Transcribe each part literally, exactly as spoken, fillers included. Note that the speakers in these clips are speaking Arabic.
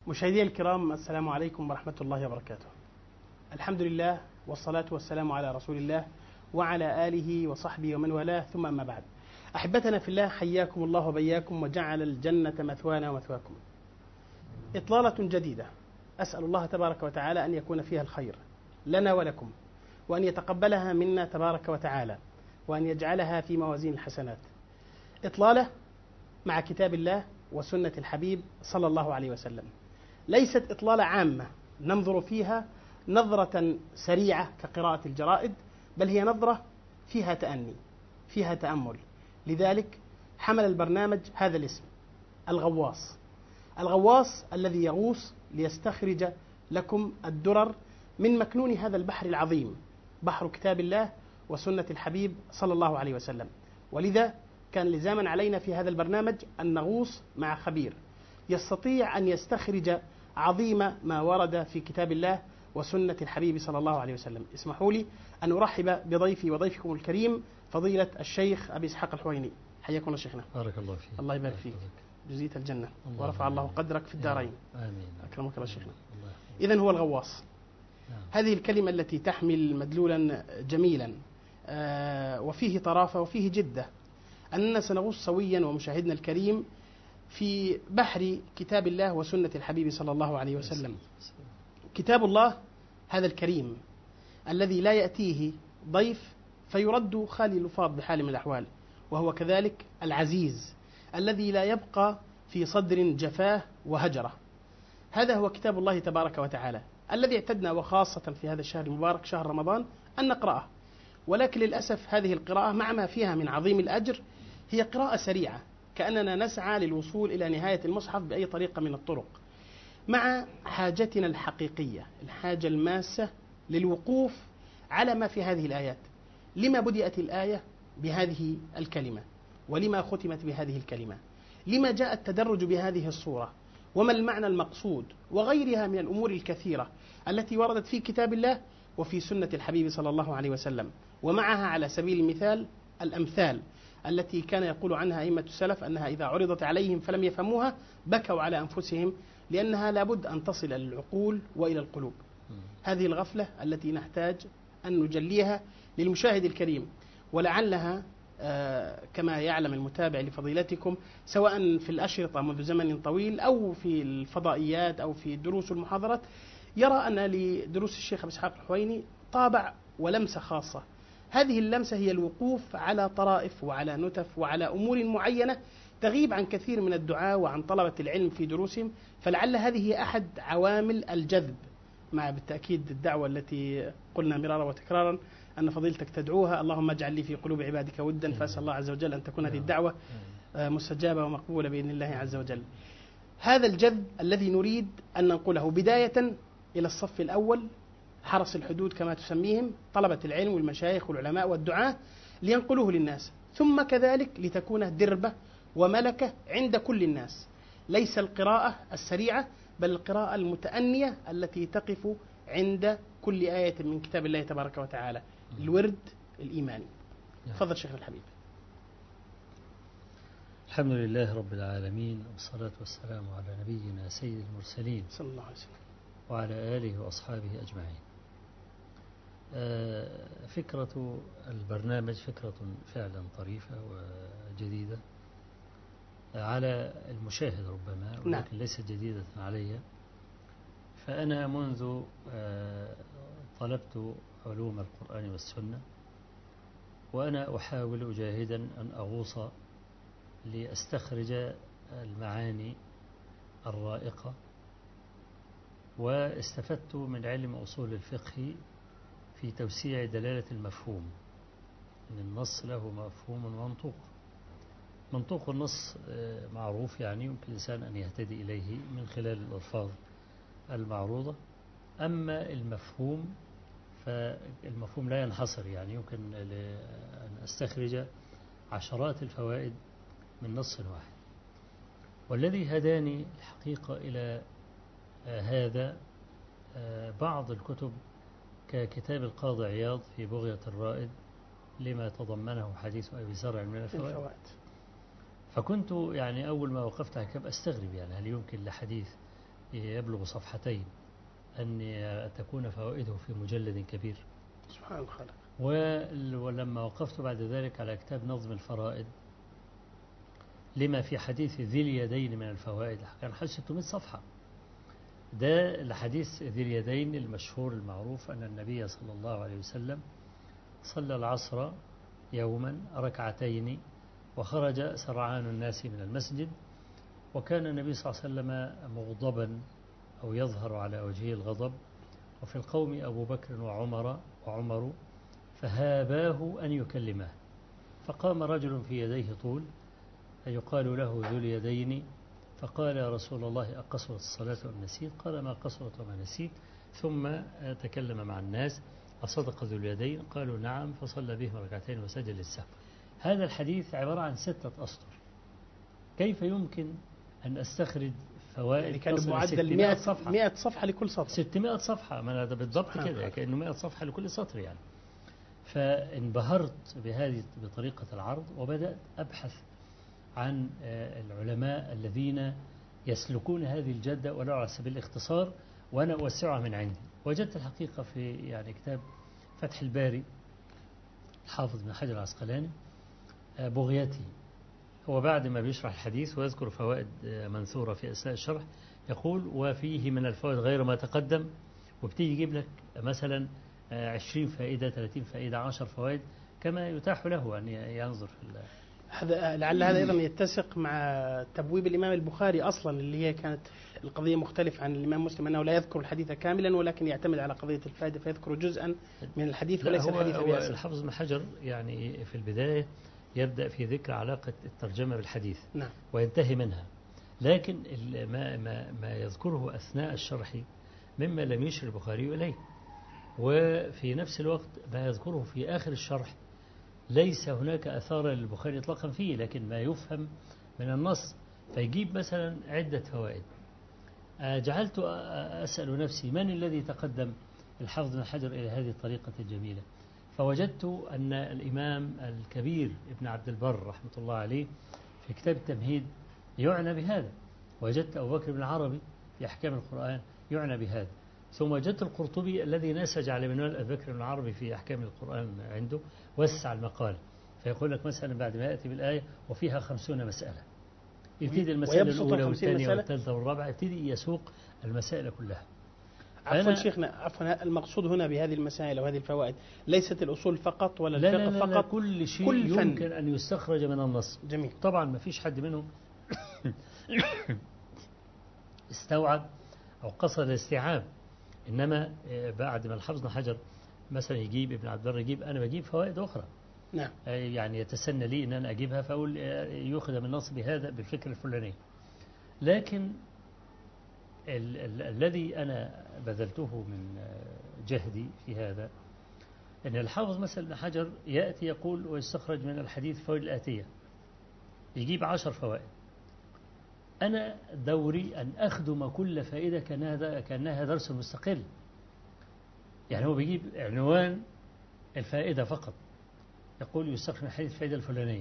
مشاهدي الكرام، السلام عليكم ورحمة الله وبركاته. الحمد لله والصلاة والسلام على رسول الله وعلى آله وصحبه ومن والاه، ثم أما بعد. أحبتنا في الله، حياكم الله وبياكم وجعل الجنة مثوانا ومثواكم. إطلالة جديدة أسأل الله تبارك وتعالى أن يكون فيها الخير لنا ولكم، وأن يتقبلها منا تبارك وتعالى، وأن يجعلها في موازين الحسنات. إطلالة مع كتاب الله وسنة الحبيب صلى الله عليه وسلم، ليست إطلالة عامة ننظر فيها نظرة سريعة كقراءة الجرائد، بل هي نظرة فيها تأني، فيها تأمل. لذلك حمل البرنامج هذا الاسم، الغواص. الغواص الذي يغوص ليستخرج لكم الدرر من مكنون هذا البحر العظيم، بحر كتاب الله وسنة الحبيب صلى الله عليه وسلم. ولذا كان لزاما علينا في هذا البرنامج أن نغوص مع خبير يستطيع أن يستخرج عظيم ما ورد في كتاب الله وسنة الحبيب صلى الله عليه وسلم. اسمحوا لي أن أرحب بضيفي وضيفكم الكريم فضيلة الشيخ أبي إسحاق الحويني. حياكم الله شيخنا. بارك الله فيك. الله يبارك فيك، جزيت الجنة ورفع الله قدرك في الدارين. آمين. أكرمك الله شيخنا. إذن هو الغواص. نعم. هذه الكلمة التي تحمل مدلولا جميلا آه وفيه طرافة وفيه جدة، أننا سنغوص سويا ومشاهدنا الكريم في بحر كتاب الله وسنة الحبيب صلى الله عليه وسلم. كتاب الله هذا الكريم الذي لا يأتيه ضيف فيرد خالي لفاظ بحال من الأحوال، وهو كذلك العزيز الذي لا يبقى في صدر جفاه وهجره. هذا هو كتاب الله تبارك وتعالى الذي اعتدنا، وخاصة في هذا الشهر المبارك شهر رمضان، أن نقرأه. ولكن للأسف هذه القراءة مع ما فيها من عظيم الأجر هي قراءة سريعة، كأننا نسعى للوصول إلى نهاية المصحف بأي طريقة من الطرق، مع حاجتنا الحقيقية، الحاجة الماسة للوقوف على ما في هذه الآيات. لما بدأت الآية بهذه الكلمة؟ ولما ختمت بهذه الكلمة؟ لما جاء التدرج بهذه الصورة؟ وما المعنى المقصود؟ وغيرها من الأمور الكثيرة التي وردت في كتاب الله وفي سنة الحبيب صلى الله عليه وسلم. ومعها على سبيل المثال الأمثال التي كان يقول عنها أئمة السلف أنها إذا عرضت عليهم فلم يفهموها بكوا على أنفسهم، لأنها لابد أن تصل للعقول وإلى القلوب. هذه الغفلة التي نحتاج أن نجليها للمشاهد الكريم، ولعلها آه كما يعلم المتابع لفضيلتكم سواء في الأشرطة منذ زمن طويل أو في الفضائيات أو في الدروس والمحاضرات، يرى أن لدروس الشيخ أبي إسحاق الحويني طابع ولمسة خاصة. هذه اللمسة هي الوقوف على طرائف وعلى نتف وعلى أمور معينة تغيب عن كثير من الدعاة وعن طلبة العلم في دروسهم، فلعل هذه هي أحد عوامل الجذب، مع بالتأكيد الدعوة التي قلنا مرارا وتكرارا أن فضيلتك تدعوها: اللهم اجعل لي في قلوب عبادك ودا. فأسأل الله عز وجل أن تكون هذه الدعوة مستجابة ومقبولة بإذن الله عز وجل. هذا الجذب الذي نريد أن ننقله بداية إلى الصف الأول، حرس الحدود كما تسميهم، طلبة العلم والمشايخ والعلماء والدعاة، لينقلوه للناس، ثم كذلك لتكون دربة وملكة عند كل الناس. ليس القراءة السريعة، بل القراءة المتأنية التي تقف عند كل آية من كتاب الله تبارك وتعالى، الورد الإيماني. تفضل شيخ الحبيب. الحمد لله رب العالمين، والصلاة والسلام على نبينا سيد المرسلين صلى الله عليه وسلم وعلى آله وأصحابه أجمعين. فكرة البرنامج فكرة فعلا طريفة وجديدة على المشاهد ربما، ولكن نعم. ليست جديدة علي. فأنا منذ طلبت علوم القرآن والسنة وأنا أحاول جاهدا أن أغوص لأستخرج المعاني الرائقة، واستفدت من علم أصول الفقه في توسيع دلالة المفهوم، أن النص له مفهوم ومنطوق. منطوق النص معروف، يعني يمكن الإنسان أن يهتدي إليه من خلال الألفاظ المعروضة. أما المفهوم فالمفهوم لا ينحصر، يعني يمكن أن أستخرج عشرات الفوائد من نص واحد. والذي هداني الحقيقة إلى هذا بعض الكتب ككتاب القاضي عياض في بغية الرائد لما تضمنه حديث أبي زرع من الفوائد. فكنت يعني أول ما وقفت على الكتاب أستغرب، يعني هل يمكن لحديث يبلغ صفحتين أن تكون فوائده في مجلد كبير. سبحان الخالق. ولما وقفت بعد ذلك على كتاب نظم الفرائد لما في حديث ذي اليدين من الفوائد، كان حوالي ستمائة صفحة. ده الحديث ذي اليدين المشهور المعروف أن النبي صلى الله عليه وسلم صلى العصر يوما ركعتين وخرج سرعان الناس من المسجد، وكان النبي صلى الله عليه وسلم مغضبا أو يظهر على وجهه الغضب، وفي القوم أبو بكر وعمر وعمر فهاباه أن يكلمه، فقام رجل في يديه طول يقال له ذو اليدين فقال يا رسول الله أقصرت الصلاة أم نسيت؟ قال ما قصرت وما نسيت. ثم تكلم مع الناس أصدق ذو اليدين؟ قالوا نعم، فصلى بهم ركعتين وسجد للسهو. هذا الحديث عبارة عن ستة أسطر. كيف يمكن أن أستخرج فوائد؟ يعني كان معدل مئة صفحة لكل سطر. ستمائة صفحة، ما هذا بالضبط كده، كأنه مئة صفحة لكل سطر يعني. فانبهرت بهذه بطريقة العرض، وبدأت أبحث عن العلماء الذين يسلكون هذه الجدة ولو على سبيل الاختصار، وأنا أوسعها من عندي. وجدت الحقيقة في يعني كتاب فتح الباري حافظ بن حجر العسقلاني بغيته، هو بعد ما بيشرح الحديث ويذكر فوائد منثورة في أثناء الشرح يقول وفيه من الفوائد غير ما تقدم، وبتيجي يجيب لك مثلا عشرين فائدة، ثلاثين فائدة، عشر فوائد كما يتاح له أن ينظر في الله. هذا لعل هذا أيضا يتسق مع تبويب الإمام البخاري أصلا، اللي هي كانت القضية مختلفة عن الإمام مسلم، أنه لا يذكر الحديث كاملا ولكن يعتمد على قضية الفائدة فيذكر جزءا من الحديث وليس هو الحديث هو الحافظ بن حجر يعني في البداية يبدأ في ذكر علاقة الترجمة بالحديث، نعم، وينتهي منها، لكن ما, ما, ما يذكره أثناء الشرح مما لم يشر البخاري إليه، وفي نفس الوقت ما يذكره في آخر الشرح ليس هناك أثار للبخاري إطلاقا فيه، لكن ما يفهم من النص، فيجيب مثلا عدة فوائد. جعلت أسأل نفسي من الذي تقدم الحافظ بن حجر إلى هذه الطريقة الجميلة، فوجدت أن الإمام الكبير ابن عبد البر رحمة الله عليه في كتاب التمهيد يعنى بهذا، وجدت أبو بكر بن العربي في أحكام القرآن يعنى بهذا، ثم وجدت القرطبي الذي نسج على منوال أبي بكر بن العربي في أحكام القرآن عنده وسع المقال، فيقول لك مثلا بعد ما يأتي بالآية وفيها خمسون مسألة، يبتدي المسألة الأولى والثانية والثالثة والرابعة، يبتدي يسوق المسائل كلها. عفوا شيخنا، عفوا، المقصود هنا بهذه المسائل وهذه الفوائد ليست الأصول فقط ولا الفقه لا لا لا فقط، لا كل شيء كل فن يمكن أن يستخرج من النص. جميل. طبعا ما فيش حد منهم استوعب أو قصد الاستيعاب، إنما بعد ما الحافظ بن حجر مثلا يجيب ابن عبد البر يجيب، أنا بجيب فوائد أخرى، نعم، يعني يتسنى لي أن أنا أجيبها، فأقول يأخذ من النص بهذا بالفكر الفلاني. لكن ال ال الذي أنا بذلته من جهدي في هذا أن الحافظ مثلا ابن حجر يأتي يقول ويستخرج من الحديث فوائد الآتية، يجيب عشر فوائد، أنا دوري أن أخدم كل فائدة كأنها كأنها درس مستقل، يعني هو بيجيب عنوان الفائدة فقط، يقول يستخرج من الحديث الفائدة الفلانية،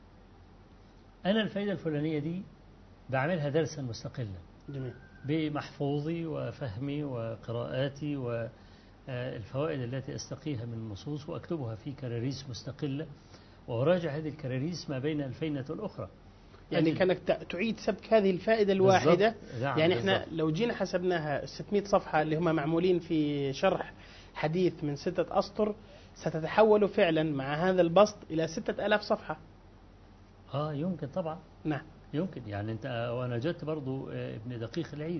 أنا الفائدة الفلانية دي بعملها درسا مستقلا. جميل. بمحفوظي وفهمي وقراءاتي والفوائد التي أستقيها من النصوص، وأكتبها في كراريس مستقلة، وأراجع هذه الكراريس ما بين الفينة والأخرى. يعني كأنك تعيد سبك هذه الفائدة الواحدة. نعم، يعني احنا بالزبط. لو جينا حسبناها ستمائة صفحة اللي هم معمولين في شرح حديث من ستة أسطر، ستتحول فعلا مع هذا البسط إلى ستة آلاف صفحة. آه يمكن طبعا. نعم يمكن، يعني أنت وأنا جدت برضو ابن دقيق العيد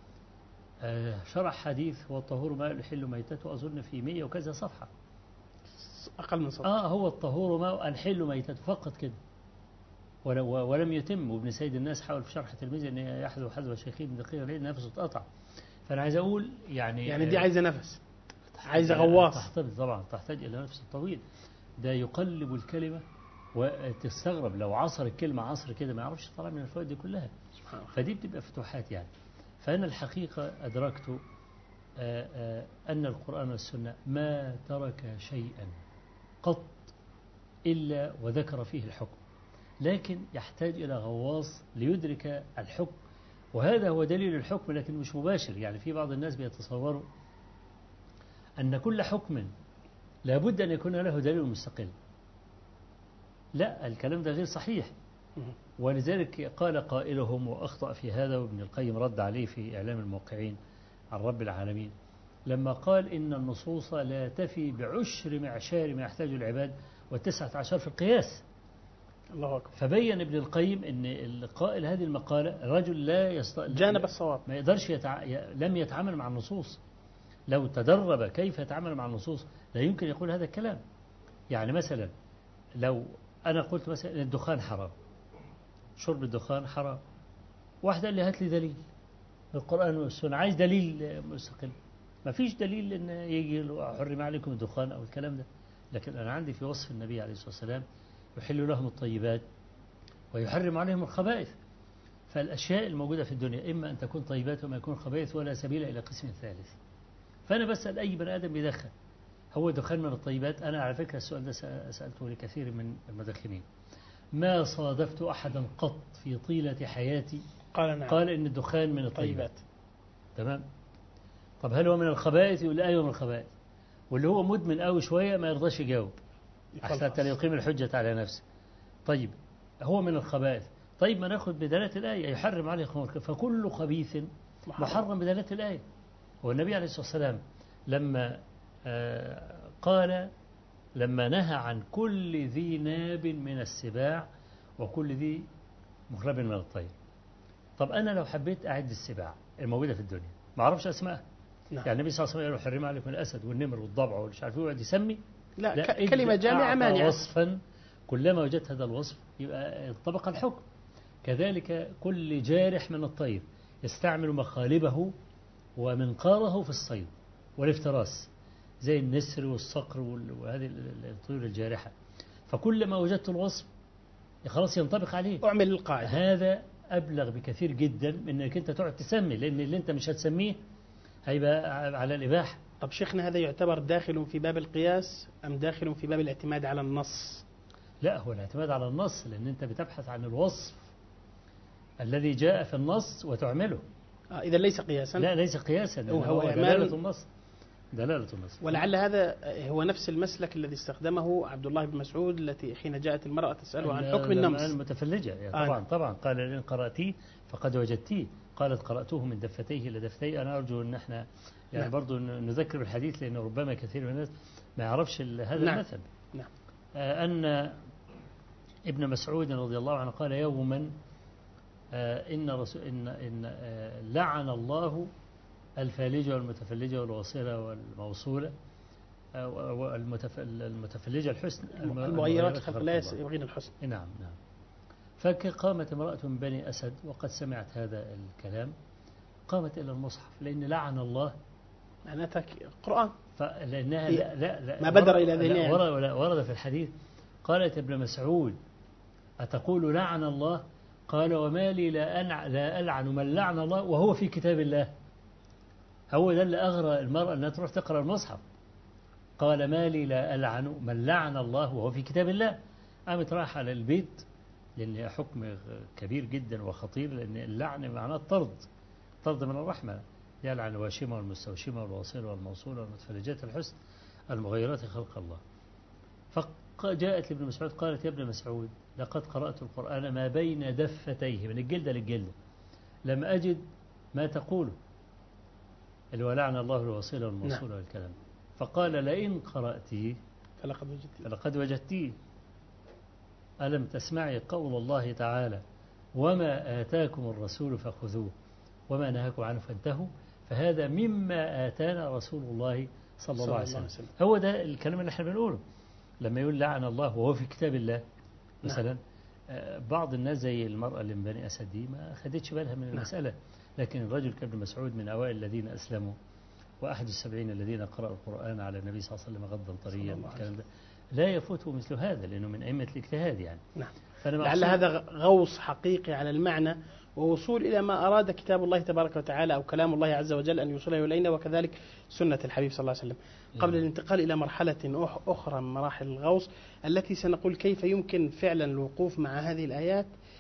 شرح حديث والطهور ما يحل ميتته أظن في مئة وكذا صفحة، أقل من صفحة. آه هو الطهور ما أنحل ميتته فقط كده، ولم يتم. وابن سيد الناس حاول في شرح تلميذه أن يحذو حذو شيخين ابن دقيق العيد نفسه اتقطع. فأنا عايز أقول يعني يعني دي عايزة نفس، عايزة غواص، تحتاج طبعا، تحتاج إلى نفس طويل، ده يقلب الكلمة وتستغرب لو عصر الكلمة عصر كده ما يعرفش طبعا من الفوائد دي كلها. فدي بتبقى فتوحات يعني. فأنا الحقيقة أدركت آآ آآ أن القرآن والسنة ما ترك شيئا قط إلا وذكر فيه الحكم، لكن يحتاج إلى غواص ليدرك الحكم وهذا هو دليل الحكم لكن مش مباشر. يعني في بعض الناس بيتصوروا أن كل حكم لابد أن يكون له دليل مستقل. لا، الكلام ده غير صحيح. ولذلك قال قائلهم وأخطأ في هذا، وابن القيم رد عليه في إعلام الموقعين عن رب العالمين لما قال إن النصوص لا تفي بعشر معشار ما يحتاج العباد والتسعة عشر في القياس. الله أكبر. فبين ابن القيم أن القائل هذه المقالة رجل لا يست... جانب الصواب، ما يقدرش يتع... لم يتعامل مع النصوص. لو تدرب كيف يتعامل مع النصوص لا يمكن يقول هذا الكلام. يعني مثلا لو أنا قلت مثلا إن الدخان حرام، شرب الدخان حرام، واحد قال لي هات لي دليل القرآن والسنة، عايز دليل مستقل. ما فيش دليل أن يجي حرم عليكم الدخان أو الكلام ده. لكن أنا عندي في وصف النبي عليه الصلاة والسلام يحل لهم الطيبات ويحرم عليهم الخبائث. فالأشياء الموجودة في الدنيا إما أن تكون طيبات وما يكون خبائث، ولا سبيل إلى قسم ثالث. فأنا بسأل أي بني آدم بيدخن، هو دخان من الطيبات؟ أنا على فكرة السؤال ده سألته لكثير من المدخنين، ما صادفت أحدا قط في طيلة حياتي قال نعم قال إن الدخان من الطيبات. طيبات. تمام. طب هل هو من الخبائث؟ يقول أيوه من الخبائث. واللي هو مدمن قوي شوية ما يرضاش يجاوب حتى يقيم الحجة على نفسه. طيب هو من الخبائث، طيب ما ناخذ بدلالة الآية يحرم عليه الخمر، فكل خبيث محرم بدلالة الآية. والنبي عليه الصلاة والسلام لما آه قال لما نهى عن كل ذي ناب من السباع وكل ذي مخلب من الطير. طب أنا لو حبيت أعد السباع الموجودة في الدنيا ما أعرفش أسمائها. نعم. يعني النبي صلى الله عليه وسلم يحرم عليكم الأسد والنمر والضبع والمش عارف يقعد يسمي. لا, لا كلمة جامعة مانعة. وصفا كلما وجدت هذا الوصف يبقى طبق الحكم. كذلك كل جارح من الطير يستعمل مخالبه ومنقاره في الصيد والافتراس زي النسر والصقر وهذه الطيور الجارحة. فكلما وجدت الوصف خلاص ينطبق عليه. أعمل القاعدة. هذا أبلغ بكثير جدا من أنك أنت تقعد تسمي، لأن اللي أنت مش هتسميه هيبقى على الإباحة. طب شيخنا هذا يعتبر داخل في باب القياس أم داخل في باب الاعتماد على النص؟ لا، هو الاعتماد على النص، لأن أنت بتبحث عن الوصف الذي جاء في النص وتعمله. آه إذا ليس قياسا. لا ليس قياسا، هو, هو دلالة النص. دلالة النص. ولعل هذا هو نفس المسلك الذي استخدمه عبد الله بن مسعود التي حين جاءت المرأة تسأله عن حكم النمس المتفلجة. يعني طبعا آه. طبعا قال إن قرأتيه فقد وجدتيه، قالت قرأتوه من دفتيه إلى دفتيه. أنا أرجو أن احنا يعني نعم. برضو نذكر الحديث، لأن ربما كثير من الناس ما يعرفش هذا نعم. المثل. نعم. آه أن ابن مسعود رضي الله عنه قال يوما آه إن, رسول إن, إن آه لعن الله الفالجة والمتفلجة والواصلة والموصولة والمتفلجة الحسن المغيرات خلق الله يبغين الحسن. نعم نعم. فقامت امرأة من بني أسد وقد سمعت هذا الكلام، قامت إلى المصحف، لأن لعن الله معناتها قرآن، فلأنها لا لا لا ما بدر إلى ذهنها. ورد, ورد في الحديث قالت ابن مسعود أتقول لعن الله؟ قال وما لي لا, أنع لا ألعن من لعن الله وهو في كتاب الله. هو ده اللي أغرى المرأة أنها تروح تقرأ المصحف. قال ما لي لا ألعن من لعن الله وهو في كتاب الله. قامت راح على البيت، لأن حكم كبير جدا وخطير، لأن اللعن معناه الطرد، طرد من الرحمة. يلعن الواشمة والمستوشمة والواصلة والموصولة والمتفلجات الحسن المغيرات خلق الله. فجاءت لابن مسعود قالت يا ابن مسعود لقد قرأت القرآن ما بين دفتيه، من الجلدة للجلدة، لم أجد ما تقوله اللي هو لعن الله الواصلة والموصولة نعم. والكلام. فقال لئن قرأتيه فلقد وجدتيه فلقد وجدتيه ألم تسمعي قول الله تعالى وما آتاكم الرسول فخذوه وما نهاكم عنه فانتهوا، فهذا مما آتانا رسول الله صلى, صلى الله عليه وسلم. وسلم. هو ده الكلام اللي احنا بنقوله لما يقول لعن الله وهو في كتاب الله مثلا. نعم. بعض الناس زي المرأة اللي من بني أسد دي ما خدتش بالها من المسألة. نعم. لكن الرجل كابن مسعود من أوائل الذين أسلموا وأحد السبعين الذين قرأوا القرآن على النبي صلى الله عليه وسلم غضا طريا، الكلام ده لا يفوته مثل هذا لأنه من أئمة الاجتهاد يعني. نعم. لعل هذا غوص حقيقي على المعنى ووصول إلى ما أراد كتاب الله تبارك وتعالى أو كلام الله عز وجل أن يوصله إلينا، وكذلك سنة الحبيب صلى الله عليه وسلم. قبل الانتقال إلى مرحلة أخرى من مراحل الغوص التي سنقول كيف يمكن فعلا الوقوف مع هذه الآيات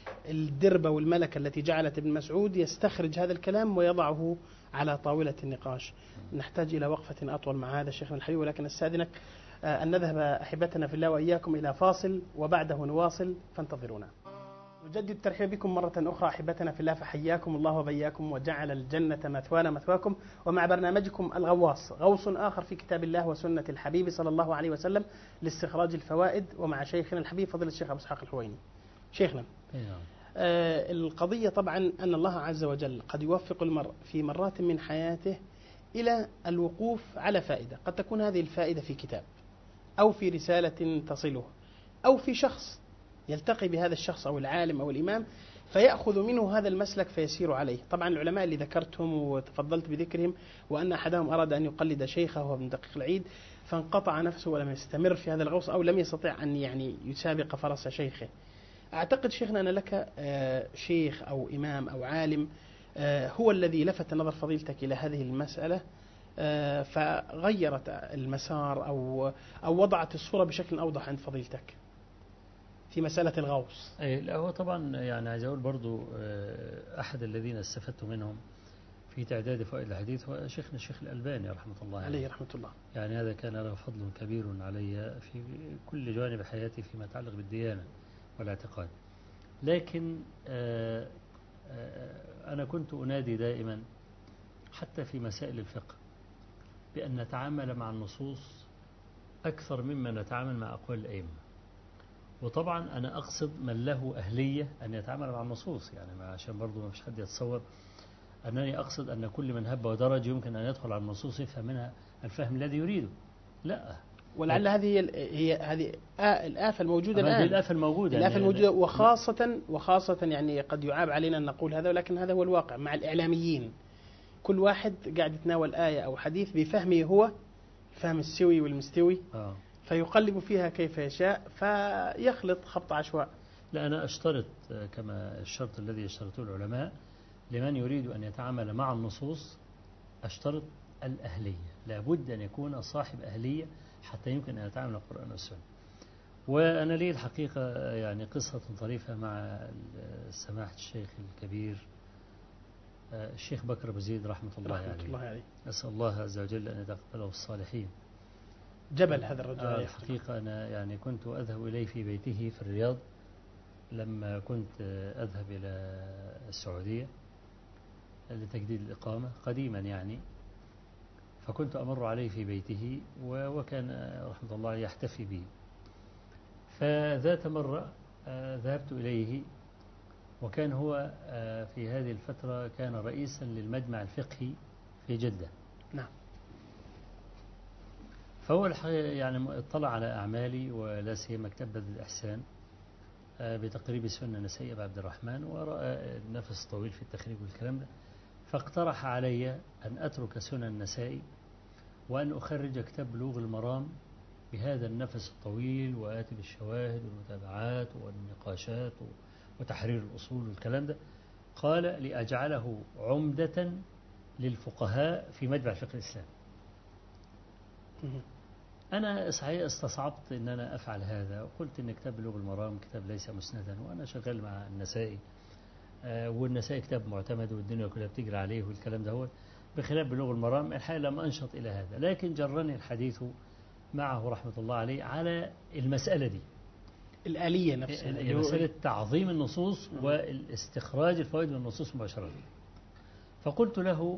الدربة والملكة التي جعلت ابن مسعود يستخرج هذا الكلام ويضعه على طاولة النقاش. نحتاج إلى وقفة أطول مع هذا شيخنا الحبيب، ولكن أستأذنك أن نذهب أحبتنا في الله وإياكم إلى فاصل وبعده نواصل، فانتظرونا. نجدد الترحيب بكم مرة أخرى أحبتنا في الله، فحياكم الله وبياكم وجعل الجنة مثوانا مثواكم، ومع برنامجكم الغواص، غوص آخر في كتاب الله وسنة الحبيب صلى الله عليه وسلم لاستخراج الفوائد، ومع شيخنا الحبيب فضيلة الشيخ أبو إسحاق الحويني. شيخنا، آه القضية طبعا أن الله عز وجل قد يوفق المرء في مرات من حياته إلى الوقوف على فائدة، قد تكون هذه الفائدة في كتاب أو في رسالة تصله أو في شخص يلتقي بهذا الشخص أو العالم أو الإمام فيأخذ منه هذا المسلك فيسير عليه. طبعا العلماء اللي ذكرتهم وتفضلت بذكرهم، وأن أحدهم أراد أن يقلد شيخه وهو ابن دقيق العيد فانقطع نفسه ولم يستمر في هذا الغوص أو لم يستطيع أن يعني يسابق فرس شيخه. أعتقد شيخنا أن لك شيخ أو إمام أو عالم هو الذي لفت نظر فضيلتك إلى هذه المسألة فغيرت المسار أو أو وضعت الصورة بشكل أوضح عند فضيلتك في مسألة الغوص. أي لا، هو طبعا يعني عايز أقول برضو أحد الذين استفدت منهم في تعداد فوائد الحديث هو شيخنا الشيخ الألباني رحمة الله عليه. عليه رحمة الله. يعني هذا كان له فضل كبير علي في كل جوانب حياتي فيما يتعلق بالديانة والاعتقاد. لكن أنا كنت أنادي دائما حتى في مسائل الفقه بأن نتعامل مع النصوص أكثر مما نتعامل مع أقوال الأئمة. وطبعا أنا أقصد من له أهلية أن يتعامل مع النصوص، يعني عشان برضو ما فيش حد يتصور أنني أقصد أن كل من هب ودرج يمكن أن يدخل على النصوص يفهم منها الفهم الذي يريده. لا، ولعل هذه هي هذه الآفة الموجودة الآن. الآفة الموجودة الآفة الموجودة وخاصة وخاصة يعني قد يعاب علينا أن نقول هذا، ولكن هذا هو الواقع مع الإعلاميين. كل واحد قاعد يتناول آية أو حديث بفهمه هو فهم السوي والمستوي آه. فيقلب فيها كيف يشاء فيخلط خبط عشواء. لا، أنا أشترط كما الشرط الذي يشترطه العلماء لمن يريد أن يتعامل مع النصوص، أشترط الأهلية، لابد أن يكون صاحب أهلية حتى يمكن أن يتعامل مع القرآن والسنة. وأنا لي الحقيقة يعني قصة طريفة مع سماحة الشيخ الكبير الشيخ بكر أبو زيد رحمة الله عليه. الله عليه. أسأل الله عز وجل أن يتقبله الصالحين. جبل هذا الرجل. آه الحقيقة أنا يعني كنت أذهب إليه في بيته في الرياض لما كنت أذهب إلى السعودية لتجديد الإقامة قديما يعني، فكنت أمر عليه في بيته وكان رحمة الله يحتفي بي. فذات مرة ذهبت إليه وكان هو في هذه الفترة كان رئيسا للمجمع الفقهي في جدة. نعم. فهو يعني اطلع على أعمالي ولا سيما كتاب بدء الإحسان بتقريب سنة نسائي أبي عبد الرحمن، ورأى النفس طويل في التخريج والكلام ده، فاقترح علي أن أترك سنن النسائي وأن أخرج كتاب بلوغ المرام بهذا النفس الطويل وآتي بالشواهد والمتابعات والنقاشات وتحرير الأصول والكلام ده. قال لأجعله عمدة للفقهاء في مجمع الفقه الإسلامي. أنا صحيح استصعبت أن أنا أفعل هذا، وقلت أن كتاب بلوغ المرام كتاب ليس مسندا، وأنا شغال مع النسائي آه والنسائي كتاب معتمد والدنيا كلها بتجري عليه والكلام ده، هو بخلاف بلوغ المرام الحقيقة لم أنشط إلى هذا. لكن جرني الحديث معه رحمة الله عليه على المسألة دي، الآلية نفسها، مسألة تعظيم النصوص والاستخراج الفوائد من النصوص مباشرة. فقلت له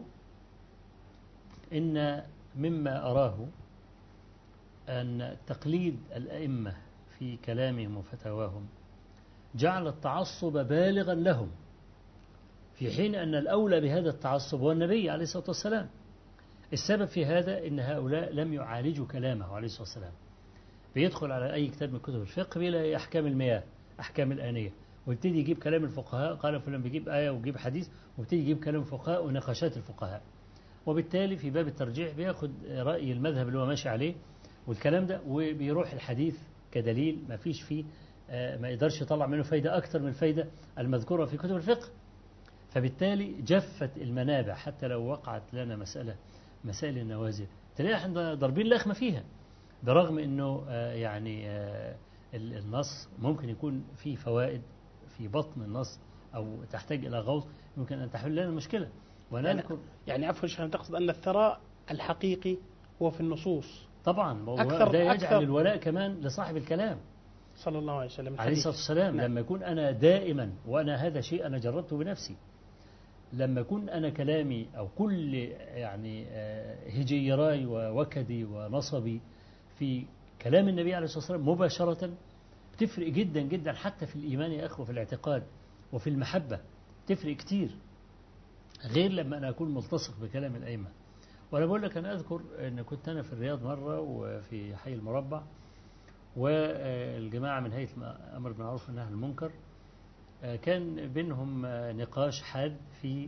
إن مما أراه أن تقليد الأئمة في كلامهم وفتاواهم جعل التعصب بالغا لهم، في حين أن الأولى بهذا التعصب هو النبي عليه الصلاة والسلام. السبب في هذا أن هؤلاء لم يعالجوا كلامه عليه الصلاة والسلام. بيدخل على أي كتاب من كتب الفقه بيلاقي أحكام المياه، أحكام الآنية، ويبتدي يجيب كلام الفقهاء، قال فلان بيجيب آية ويجيب حديث، ويبتدي يجيب كلام الفقهاء ونقاشات الفقهاء، وبالتالي في باب الترجيح بياخد رأي المذهب اللي هو ماشي عليه والكلام ده، وبيروح الحديث كدليل ما فيش فيه ما يقدرش يطلع منه فايدة أكثر من الفايدة المذكورة في كتب الفقه. فبالتالي جفت المنابع، حتى لو وقعت لنا مسألة مسائل النوازل تلاقي احنا ضاربين لخمة فيها، برغم انه يعني النص ممكن يكون فيه فوائد في بطن النص أو تحتاج إلى غوص يمكن أن تحل لنا المشكلة. وأنا يعني, أذكر يعني عفوا شيخنا، تقصد أن الثراء الحقيقي هو في النصوص طبعا، أكثر ده يجعل أكثر الولاء كمان لصاحب الكلام صلى الله عليه وسلم عليه الصلاة والسلام. نعم. لما يكون أنا دائما، وأنا هذا شيء أنا جربته بنفسي، لما يكون أنا كلامي أو كل يعني هجيراي ووكدي ونصبي في كلام النبي عليه الصلاة والسلام مباشرة، بتفرق جدا جدا حتى في الإيمان يا أخوة، في الاعتقاد وفي المحبة تفرق كتير، غير لما أنا أكون ملتصق بكلام الأئمة. وأنا بقول لك، أنا أذكر أن كنت أنا في الرياض مرة وفي حي المربع، والجماعة من هيئة الأمر بالمعروف والنهي عن المنكر كان بينهم نقاش حاد في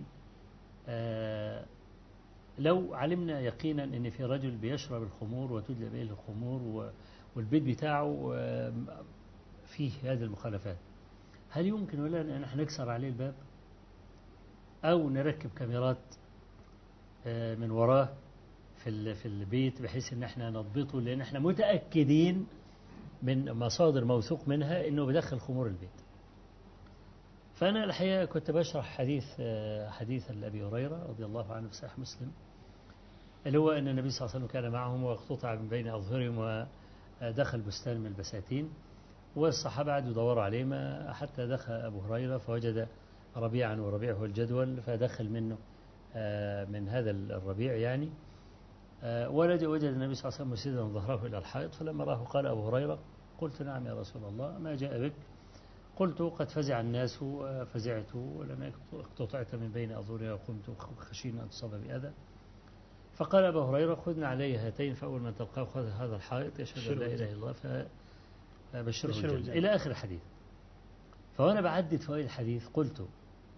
لو علمنا يقينا أن في رجل بيشرب الخمور وتدلى به الخمور والبيت بتاعه فيه هذه المخالفات، هل يمكن ولا أن احنا نكسر عليه الباب أو نركب كاميرات من وراه في في البيت بحيث ان احنا نضبطه، لان احنا متأكدين من مصادر موثوق منها انه بدخل خمور البيت. فانا الحقيقة كنت بشرح حديث حديث ابي هريرة رضي الله عنه في صحيح مسلم، اللي هو ان النبي صلى الله عليه وسلم كان معهم واقتطع من بين اظهرهم ودخل بستان من البساتين، والصحابة قعدوا يدوروا عليه ما حتى دخل ابو هريرة فوجد ربيعا وربيعه الجدول، فدخل منه من هذا الربيع يعني، ولد وجد النبي صلى الله عليه وسلم مسندا ظهره إلى الحائط، فلما راه قال أبو هريرة: قلت: نعم يا رسول الله، ما جاء بك؟ قلت: قد فزع الناس فزعت ولم اقتطعت من بين أظهري وقمت خشينا أن تصاب بأذى. فقال أبو هريرة: خذنا علي هاتين، فأول من تلقاه خذ هذا الحائط يشهد أن لا إله إلا الله فبشره الجنة، إلى آخر الحديث. فوأنا بعدد فوائد الحديث قلت: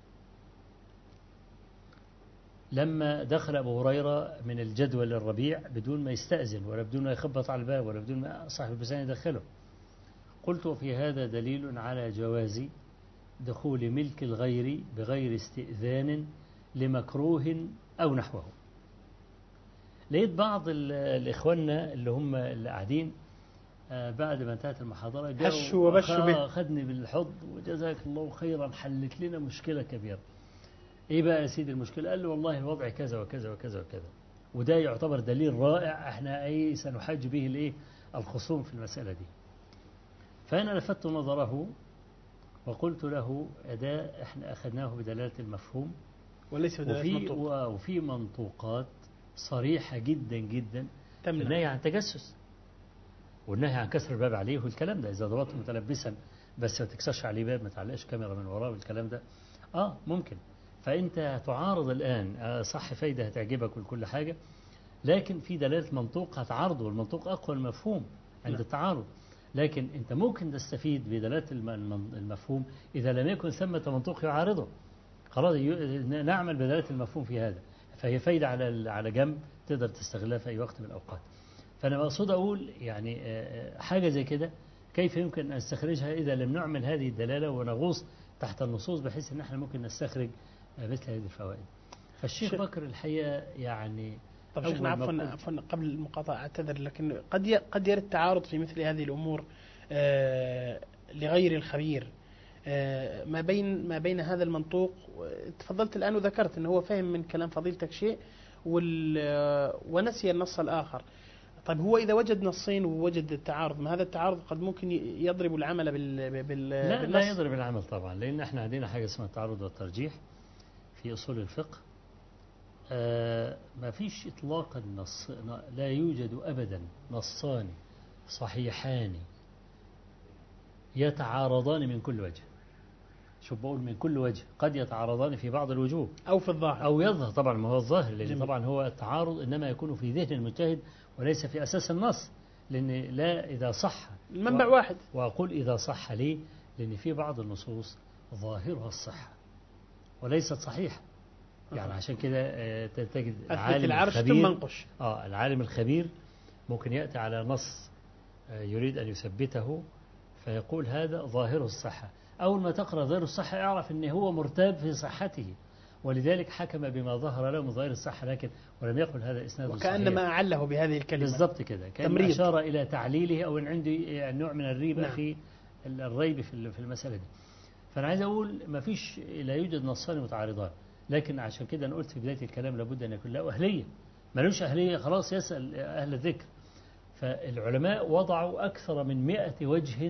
لما دخل أبو هريرة من الجدول الربيع بدون ما يستأذن ولا بدون ما يخبط على الباب ولا بدون ما صاحب البستان يدخله، قلت: وفي هذا دليل على جواز دخول ملك الغير بغير استئذان لمكروه أو نحوه. لقيت بعض الإخواننا اللي هم اللي قاعدين بعد ما انتهت المحاضرة هشوا وبشوا به، خدني بالحض وجزاك الله خيرا، حلت لنا مشكلة كبيرة. ايه بقى يا سيدي المشكلة؟ قال له: والله الوضع كذا وكذا وكذا وكذا، وده يعتبر دليل رائع احنا ايه سنحاج به الايه الخصوم في المسألة دي. فأنا لفت نظره وقلت له: ده احنا أخذناه بدلالة المفهوم وليس بدلالة المنطوق، وفي منطوقات صريحة جدا جدا تمنع النهي عن تجسس والنهي عن كسر الباب عليه والكلام ده. إذا ضبطت متلبسا بس ما تكسرش عليه باب، ما تعلقش كاميرا من وراه والكلام ده، اه ممكن. فأنت تعارض الآن، صح فايدة هتعجبك وكل حاجة، لكن في دلالة منطوق هتعارضه، والمنطوق أقوى المفهوم عند التعارض. لكن أنت ممكن تستفيد بدلالة المفهوم إذا لم يكن ثمة منطوق يعارضه، خلاص نعمل بدلالة المفهوم في هذا، فهي فايدة على على جنب تقدر تستغلها في أي وقت من الأوقات. فأنا مقصود أقول يعني حاجة زي كده كيف يمكن أن نستخرجها إذا لم نعمل هذه الدلالة ونغوص تحت النصوص بحيث أن احنا ممكن نستخرج مثل هذه الفوائد. فالشيخ بكر الحقيقة يعني طب شيخنا عفوا عفوا قبل المقاطعة أعتذر، لكن قد قد يرد التعارض في مثل هذه الأمور آه لغير الخبير آه ما بين ما بين هذا المنطوق. تفضلت الآن وذكرت أنه هو فهم من كلام فضيلتك شيء ونسي النص الآخر. طيب هو إذا وجد نصين ووجد التعارض، ما هذا التعارض قد ممكن يضرب العمل بال بال لا بالنص؟ لا يضرب العمل طبعا، لأن احنا عندنا حاجة اسمها التعارض والترجيح في أصول الفقه. آه ما فيش إطلاقا نص، لا يوجد أبدا نصان صحيحان يتعارضان من كل وجه. شو بقول من كل وجه؟ قد يتعارضان في بعض الوجوه أو في الظاهر أو يظهر، طبعا ما هو الظاهر، لأن طبعا هو التعارض إنما يكون في ذهن المجتهد وليس في أساس النص، لأن لا إذا صح المنبع و... واحد. وأقول إذا صح ليه؟ لأن في بعض النصوص ظاهرها الصحة وليست صحيحة. يعني عشان كده تجد العالم الخبير آه العالم الخبير ممكن يأتي على نص يريد أن يثبته فيقول هذا ظاهره الصحة. أول ما تقرأ ظاهر الصحة اعرف أنه هو مرتاب في صحته، ولذلك حكم بما ظهر له من ظاهر الصحة، لكن ولم يقل هذا إسناد صحيح. وكأنما أعله بهذه الكلمة بالضبط كده، كان أشار إلى تعليله أو أن عندي نوع من الريبة نعم. في الريب في المسألة دي. فأنا عايز أقول ما فيش لا يوجد نصان متعارضان، لكن عشان كده أنا قلت في بداية الكلام لابد أن يكون له أهلية. ملوش أهلية خلاص يسأل أهل الذكر. فالعلماء وضعوا أكثر من مئة وجه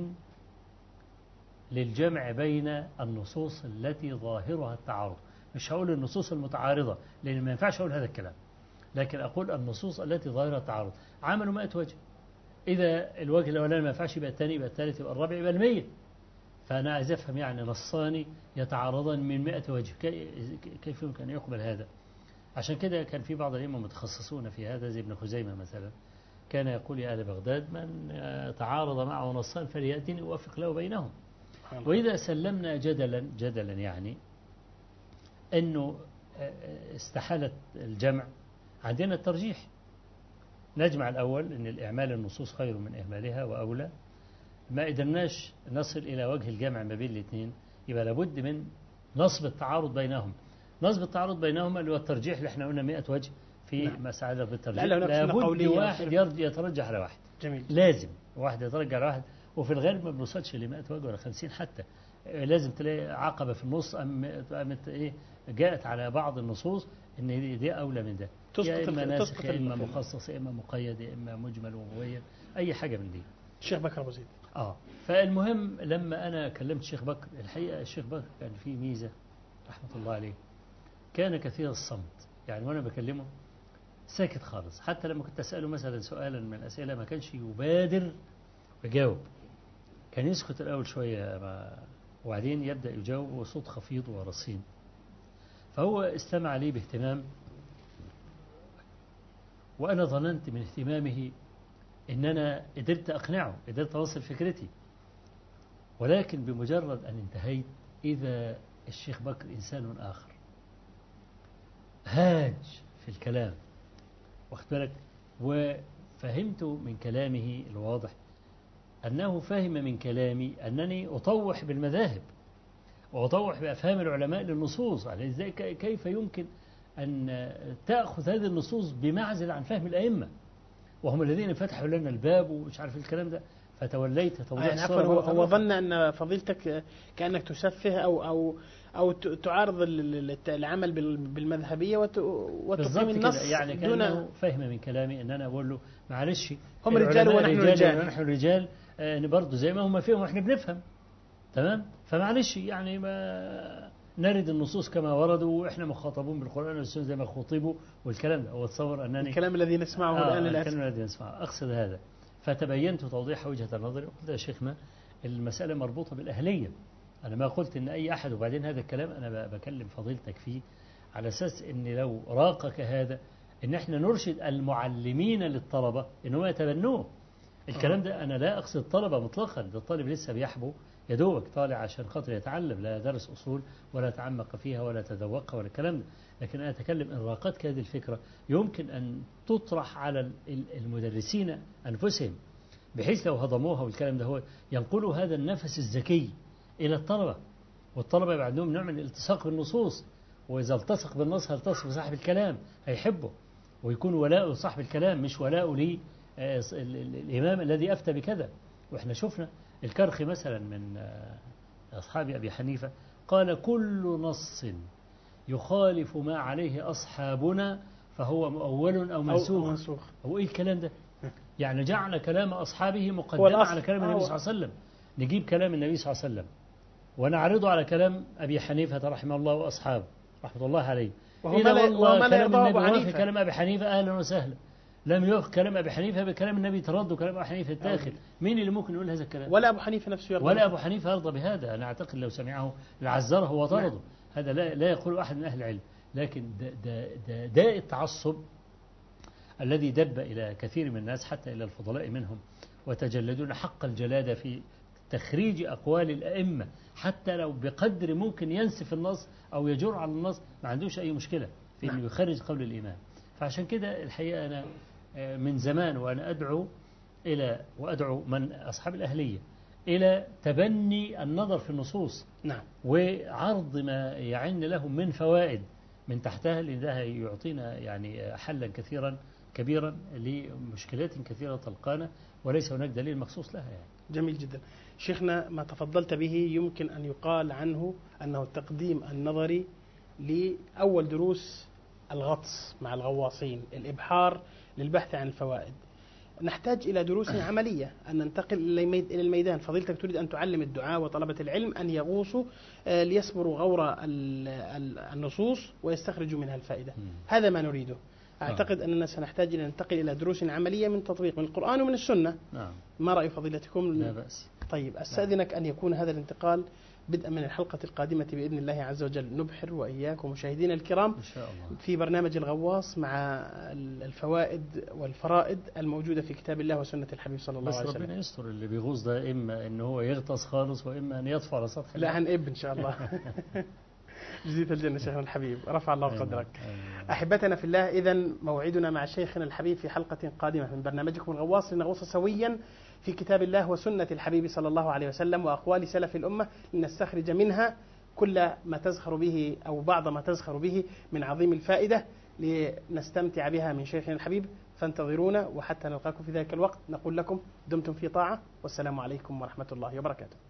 للجمع بين النصوص التي ظاهرها التعارض. مش هقول النصوص المتعارضة لأن ما ينفعش أقول هذا الكلام، لكن أقول النصوص التي ظاهرها التعارض. عملوا مئة وجه، إذا الوجه الأولاني ما ينفعش يبقى الثاني، يبقى الثالث، يبقى الرابع، يبقى المية. فأنا عايز أفهم يعني نصان يتعارضان من مئة وجه كيف يمكن أن يقبل هذا؟ عشان كده كان في بعض الأئمة متخصصون في هذا زي ابن خزيمة مثلا، كان يقول يا أهل بغداد من تعارض معه نصان فليأتني أوفق له بينهم. وإذا سلمنا جدلا جدلا يعني أنه استحالت الجمع، عندنا الترجيح. نجمع الأول أن الإعمال النصوص خير من إهمالها وأولى. ما قدرناش نصل إلى وجه الجمع ما بين الاثنين، يبقى لابد من نصب التعارض بينهم. نصب التعارض بينهما اللي هو الترجيح اللي احنا قلنا مئة وجه في نعم. مسألة بالترجيح. لابد واحد يترجح على واحد. جميل. لازم واحد يترجح على واحد، وفي الغالب ما بنوصلش ل مئة وجه ولا خمسين حتى. لازم تلاقي عقبة في النص قامت ايه جاءت على بعض النصوص ان دي اولى من ده، يا اما ناسخ يا اما مخصص يا اما مقيد يا اما مجمل ومبين، اي حاجة من دي. الشيخ بكر أبو زيد. اه فالمهم لما انا كلمت الشيخ بكر، الحقيقة الشيخ بكر كان فيه ميزة رحمة الله عليه، كان كثير الصمت. يعني وانا بكلمه ساكت خالص، حتى لما كنت اساله مثلا سؤالا من الاسئله ما كانش يبادر يجاوب، كان يسكت الاول شويه وبعدين يبدا يجاوب وصوت خفيض ورصين. فهو استمع لي باهتمام، وانا ظننت من اهتمامه ان انا قدرت اقنعه، قدرت اوصل فكرتي. ولكن بمجرد ان انتهيت اذا الشيخ بكر انسان اخر، هاج في الكلام، واخد بالك. وفهمت من كلامه الواضح أنه فهم من كلامي أنني أطوح بالمذاهب وأطوح بأفهام العلماء للنصوص. يعني إزاي كيف يمكن أن تأخذ هذه النصوص بمعزل عن فهم الأئمة وهم الذين فتحوا لنا الباب ومش عارف الكلام ده. فتوليت توضيح يعني عفوا هو, هو ظن أن فضيلتك كأنك تسفه أو أو أو تعارض العمل بالمذهبية وتقيم النص يعني كأنه فهم من كلامي أن أنا أقول له معلش هم رجال ونحن رجال ونحن رجال آه برضه زي ما هم فيهم وإحنا بنفهم تمام. فمعلش يعني ما نرد النصوص كما وردوا وإحنا مخاطبون بالقرآن والسنة زي ما خطبوا والكلام ده. وتصور أنني الكلام الذي نسمعه آه الآن للأسف الكلام الذي نسمعه أقصد هذا. فتبينت توضيح وجهة النظر وقلت يا شيخنا المسألة مربوطة بالأهلية. أنا ما قلت إن أي أحد، وبعدين هذا الكلام أنا بكلم فضيلتك فيه على أساس إن لو راقك هذا إن إحنا نرشد المعلمين للطلبة إنهم يتبنوه. الكلام ده أنا لا أقصد الطلبة مطلقا، ده الطالب لسه بيحبو يدوبك طالع عشان خاطر يتعلم، لا درس أصول ولا تعمق فيها ولا تذوقها ولا الكلام ده. لكن أنا أتكلم إن راقتك هذه الفكرة يمكن أن تطرح على المدرسين أنفسهم بحيث لو هضموها والكلام ده هو ينقلوا هذا النفس الذكي إلى الطلبة، والطلبة يبقى عندهم نوع من الالتصاق بالنصوص. وإذا التصق بالنص هيلتصق بصاحب الكلام هيحبه ويكون ولاؤه صاحب الكلام مش ولاؤه لي الإمام الذي أفتى بكذا. وإحنا شفنا الكرخي مثلا من أصحاب أبي حنيفة قال كل نص يخالف ما عليه أصحابنا فهو مؤول أو منسوخ. هو إيه الكلام ده؟ يعني جعل كلام أصحابه مقدما على كلام النبي صلى الله عليه وسلم. نجيب كلام النبي صلى الله عليه وسلم ونعرضه على كلام أبي حنيفة رحمه الله وأصحابه رحمة الله عليه. إذا والله كلام النبي وافق كلام أبي حنيفة أهلا وسهلا، لم يوافق كلام أبي حنيفة بكلام النبي ترد وكلام أبي حنيفة التاخر. مين اللي ممكن يقول هذا الكلام؟ ولا أبو حنيفة نفسه يرضى، ولا أبو حنيفة يرضى بهذا. أنا أعتقد لو سمعه لعزره وطرده. هذا لا, لا يقول أحد من أهل العلم. لكن ده, ده, ده داء التعصب الذي دب إلى كثير من الناس حتى إلى الفضلاء منهم وتجلدون حق الجلادة في تخريج أقوال الأئمة حتى لو بقدر ممكن ينسف النص أو يجر على النص، ما عندوش أي مشكلة في أنه يخرج قول الإمام. فعشان كده الحقيقة أنا من زمان وأنا أدعو إلى وأدعو من أصحاب الأهلية إلى تبني النظر في النصوص نعم. وعرض ما يعن لهم من فوائد من تحتها، لأن ده يعطينا يعني حلا كثيرا كبيرا لمشكلات كثيرة تلقانا، وليس هناك دليل مخصوص لها يعني. جميل جدا. شيخنا، ما تفضلت به يمكن أن يقال عنه أنه التقديم النظري لأول دروس الغطس مع الغواصين، الإبحار للبحث عن الفوائد. نحتاج إلى دروس عملية، أن ننتقل إلى الميدان. فضيلتك تريد أن تعلم الدعاة وطلبة العلم أن يغوصوا ليصبروا غور النصوص ويستخرجوا منها الفائدة. هذا ما نريده. أعتقد أننا سنحتاج إلى ننتقل إلى دروس عملية من تطبيق من القرآن ومن السنة. نعم. ما رأي فضيلتكم؟ لا بأس. طيب، أستأذنك أن يكون هذا الانتقال بدءا من الحلقة القادمة بإذن الله عز وجل. نبحر وإياكم مشاهدينا الكرام إن شاء الله في برنامج الغواص مع الفوائد والفرائد الموجودة في كتاب الله وسنة الحبيب صلى الله عليه وسلم. بس ربنا يستر، اللي بيغوص ده إما إن هو يغطس خالص وإما أن يطفو على سطح. لا، هنقب إن شاء الله. جزيت الجنة شيخنا الحبيب، رفع الله قدرك. أحبتنا في الله، إذن موعدنا مع شيخنا الحبيب في حلقة قادمة من برنامجكم الغواص، لنغوص سويا في كتاب الله وسنة الحبيب صلى الله عليه وسلم وأقوال سلف الأمة، لنستخرج منها كل ما تزخر به أو بعض ما تزخر به من عظيم الفائدة، لنستمتع بها من شيخنا الحبيب. فانتظرونا، وحتى نلقاكم في ذلك الوقت نقول لكم دمتم في طاعة، والسلام عليكم ورحمة الله وبركاته.